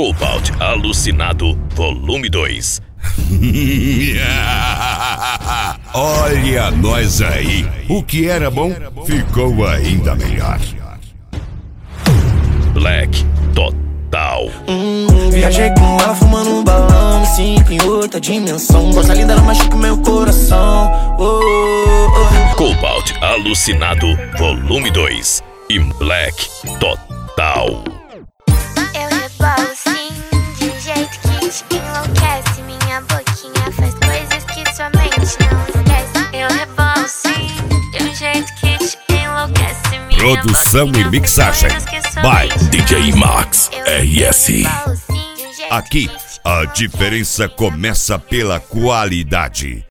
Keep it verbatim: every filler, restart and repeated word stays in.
Cobalt Alucinado, volume dois. Olha nós aí. O que era bom ficou ainda melhor. Black Total. Hum, viajei com ela fumando um balão, me sinto em outra dimensão. Gosta linda, ela machuca meu coração. Oh, oh. Cobalt Alucinado, volume dois. E Black Total. Eu rebolo sim, de um jeito que te enlouquece. Minha boquinha faz coisas que sua mente não esquece. Eu rebolo sim, de um jeito que te enlouquece. Minha Produção e mixagem by D J Max R S. Aqui a diferença começa pela qualidade.